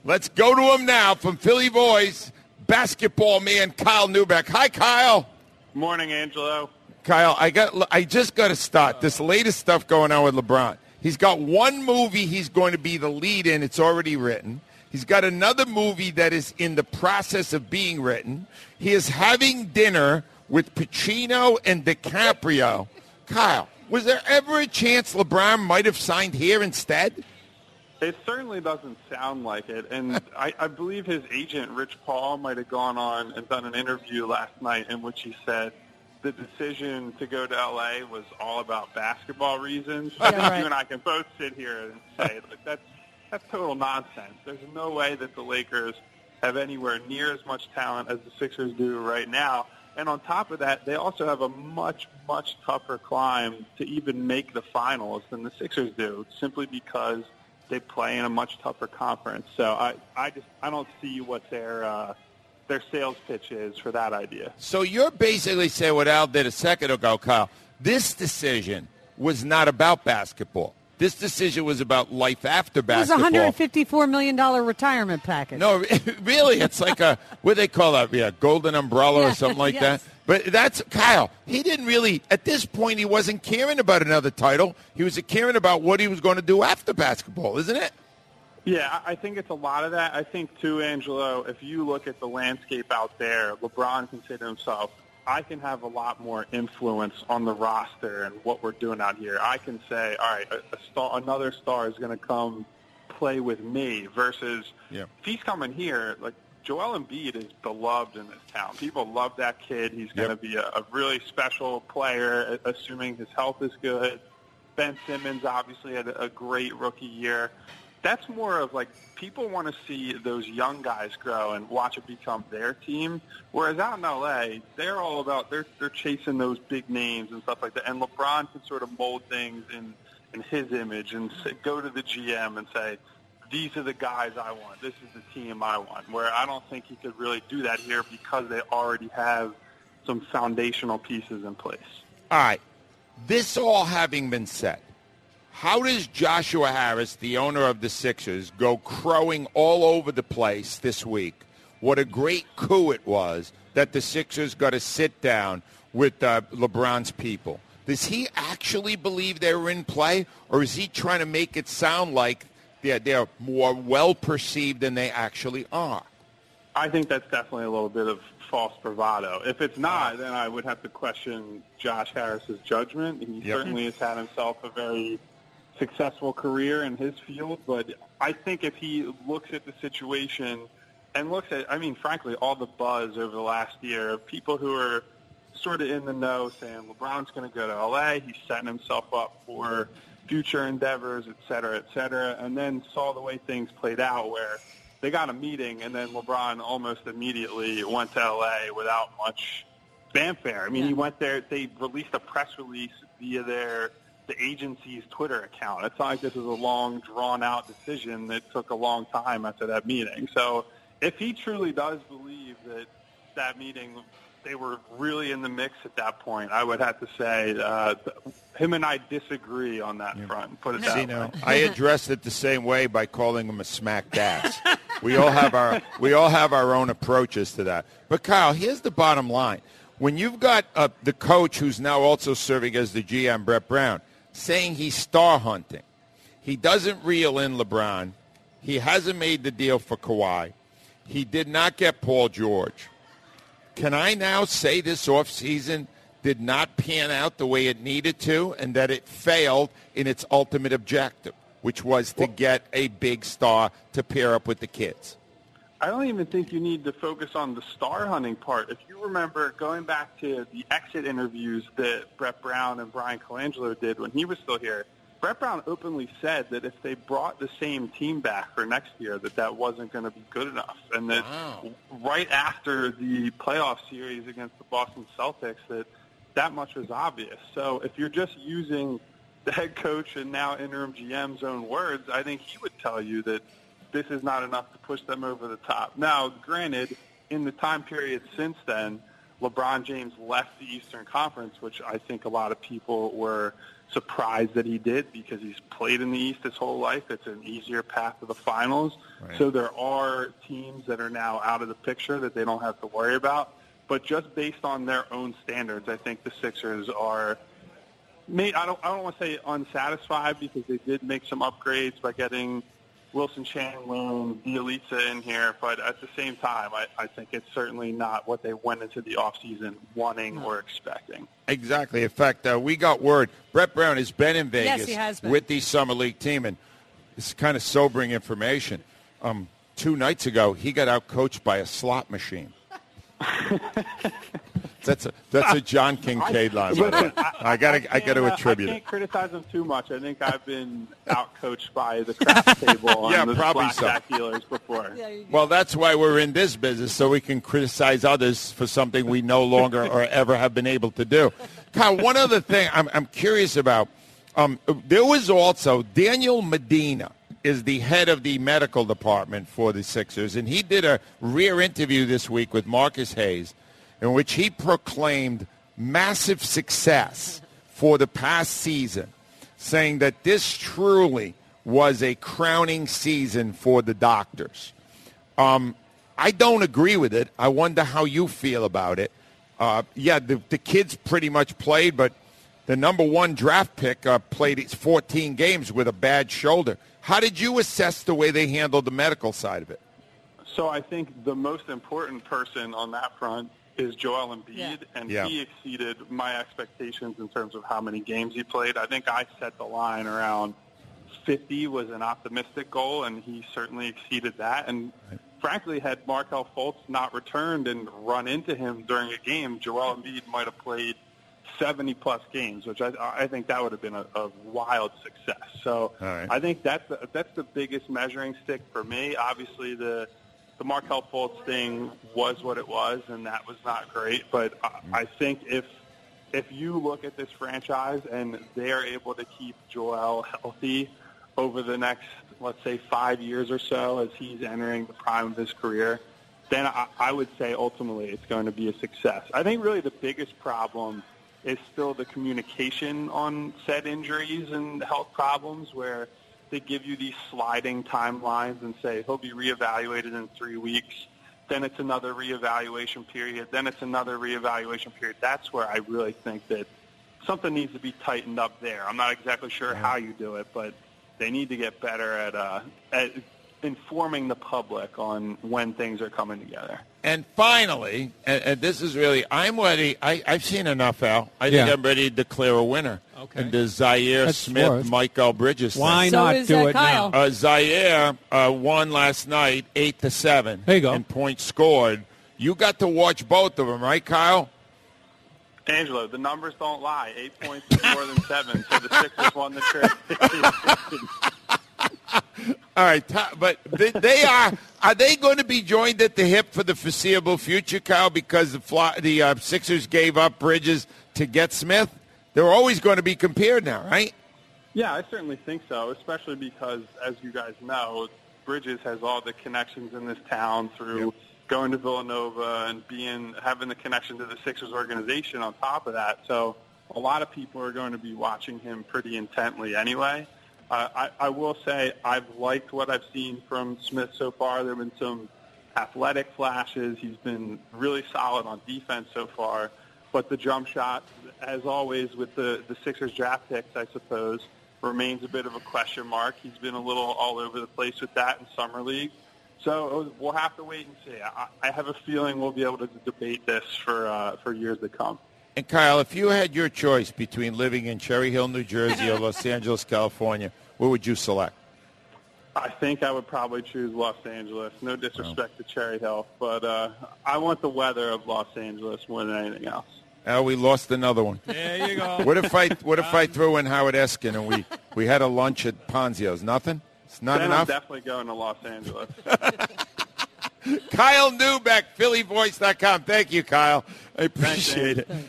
Let's go to him now from Philly Voice, basketball man Kyle Neubeck. Hi, Kyle. Morning, Angelo. Kyle, I just got to start this latest stuff going on with LeBron. He's got one movie he's going to be the lead in. It's already written. He's got another movie that is in the process of being written. He is having dinner with Pacino and DiCaprio. Kyle, was there ever a chance LeBron might have signed here instead? It certainly doesn't sound like it. And I believe his agent, Rich Paul, might have gone on and done an interview last night in which he said the decision to go to L.A. was all about basketball reasons. I think you and I can both sit here and say that's total nonsense. There's no way that the Lakers have anywhere near as much talent as the Sixers do right now. And on top of that, they also have a much, much tougher climb to even make the finals than the Sixers do, simply because they play in a much tougher conference. So I don't see what their sales pitch is for that idea. So you're basically saying what Al did a second ago, Kyle. This decision was not about basketball. This decision was about life after basketball. It was a $154 million retirement package. No, really, it's like a, what do they call that? Yeah, golden umbrella or something like that. But that's, Kyle, he didn't really, at this point, he wasn't caring about another title. He was caring about what he was going to do after basketball, isn't it? Yeah, I think it's a lot of that. I think, too, Angelo, if you look at the landscape out there, LeBron can say to himself, I can have a lot more influence on the roster and what we're doing out here. I can say, all right, another star is going to come play with me versus if he's coming here, like Joel Embiid is beloved in this town. People love that kid. He's going to be a really special player, assuming his health is good. Ben Simmons obviously had a great rookie year. That's more of like people want to see those young guys grow and watch it become their team. Whereas out in LA, they're all about they're chasing those big names and stuff like that. And LeBron can sort of mold things in his image and go to the GM and say, these are the guys I want. This is the team I want. Where I don't think he could really do that here because they already have some foundational pieces in place. All right. This all having been said, how does Joshua Harris, the owner of the Sixers, go crowing all over the place this week? What a great coup it was that the Sixers got to sit down with LeBron's people. Does he actually believe they were in play, or is he trying to make it sound like they're more well-perceived than they actually are? I think that's definitely a little bit of false bravado. If it's not, then I would have to question Josh Harris's judgment. He certainly has had himself a very successful career in his field, but I think if he looks at the situation and looks at, I mean, frankly, all the buzz over the last year of people who are sort of in the know saying LeBron's going to go to L.A., he's setting himself up for future endeavors, et cetera, and then saw the way things played out where they got a meeting and then LeBron almost immediately went to L.A. without much fanfare. I mean, he went there, they released a press release via the agency's Twitter account. It's not like this is a long, drawn-out decision that took a long time after that meeting. So if he truly does believe that meeting, they were really in the mix at that point, I would have to say him and I disagree on that front. Put it that way. I addressed it the same way by calling him a smacked ass. We all have our own approaches to that. But, Kyle, here's the bottom line. When you've got the coach who's now also serving as the GM, Brett Brown, saying he's star hunting. He doesn't reel in LeBron. He hasn't made the deal for Kawhi. He did not get Paul George. Can I now say this offseason did not pan out the way it needed to and that it failed in its ultimate objective, which was to get a big star to pair up with the kids? I don't even think you need to focus on the star hunting part. If you remember going back to the exit interviews that Brett Brown and Brian Colangelo did when he was still here, Brett Brown openly said that if they brought the same team back for next year, that wasn't going to be good enough. And that right after the playoff series against the Boston Celtics, that much was obvious. So if you're just using the head coach and now interim GM's own words, I think he would tell you that this is not enough to push them over the top. Now, granted, in the time period since then, LeBron James left the Eastern Conference, which I think a lot of people were surprised that he did because he's played in the East his whole life. It's an easier path to the finals. Right. So there are teams that are now out of the picture that they don't have to worry about. But just based on their own standards, I think the Sixers are I don't want to say unsatisfied because they did make some upgrades by getting Wilson Chandler, Bielitsa in here, but at the same time, I think it's certainly not what they went into the offseason wanting or expecting. Exactly. In fact, we got word. Brett Brown has been in Vegas Yes, he has been. with the Summer League team, and this is kind of sobering information. 2 nights ago, he got out-coached by a slot machine. That's a John Kincaid line. I got to attribute I can't it. criticize him too much. I think I've been out-coached by the craps table on the blackjack dealers before. Well, that's why we're in this business, so we can criticize others for something we no longer or ever have been able to do. Kyle, one other thing I'm curious about. There was also Daniel Medina is the head of the medical department for the Sixers, and he did a rare interview this week with Marcus Hayes in which he proclaimed massive success for the past season, saying that this truly was a crowning season for the doctors. I don't agree with it. I wonder how you feel about it. The kids pretty much played, but the number 1 draft pick played 14 games with a bad shoulder. How did you assess the way they handled the medical side of it? So I think the most important person on that front is Joel Embiid, and he exceeded my expectations in terms of how many games he played. I think I set the line around 50 was an optimistic goal, and he certainly exceeded that. And frankly, had Markelle Fultz not returned and run into him during a game, Joel Embiid might have played 70-plus games, which I think that would have been a wild success. So I think that's the biggest measuring stick for me. Obviously, the Markelle Fultz thing was what it was, and that was not great. But I think if you look at this franchise and they are able to keep Joel healthy over the next, let's say, 5 years or so as he's entering the prime of his career, then I would say ultimately it's going to be a success. I think really the biggest problem is still the communication on said injuries and health problems where they give you these sliding timelines and say he'll be reevaluated in 3 weeks. Then it's another reevaluation period. Then it's another reevaluation period. That's where I really think that something needs to be tightened up there. I'm not exactly sure how you do it, but they need to get better at informing the public on when things are coming together. And finally, and this is really, I'm ready. I've seen enough, Al. I think I'm ready to declare a winner. Okay. And the Zaire Smith, Michael Bridges thing. Why not do it Kyle. now? Zaire won last night 8-7. There you go. And points scored. You got to watch both of them, right, Kyle? Angelo, the numbers don't lie. 8 points is more than 7, so the Sixers won the trade. All right, but are they going to be joined at the hip for the foreseeable future, Kyle, because the Sixers gave up Bridges to get Smith? They're always going to be compared now, right? Yeah, I certainly think so, especially because, as you guys know, Bridges has all the connections in this town through going to Villanova and having the connection to the Sixers organization on top of that. So a lot of people are going to be watching him pretty intently anyway. I will say I've liked what I've seen from Smith so far. There have been some athletic flashes. He's been really solid on defense so far. But the jump shot, as always with the Sixers draft picks, I suppose, remains a bit of a question mark. He's been a little all over the place with that in Summer League. So we'll have to wait and see. I have a feeling we'll be able to debate this for years to come. And, Kyle, if you had your choice between living in Cherry Hill, New Jersey or Los Angeles, California, what would you select? I think I would probably choose Los Angeles. No disrespect to Cherry Hill, but I want the weather of Los Angeles more than anything else. We lost another one. There you go. What if I threw in Howard Eskin and we had a lunch at Ponzio's? Nothing? It's not then enough? I'm definitely going to Los Angeles. Kyle Neubeck, PhillyVoice.com. Thank you, Kyle. I appreciate it.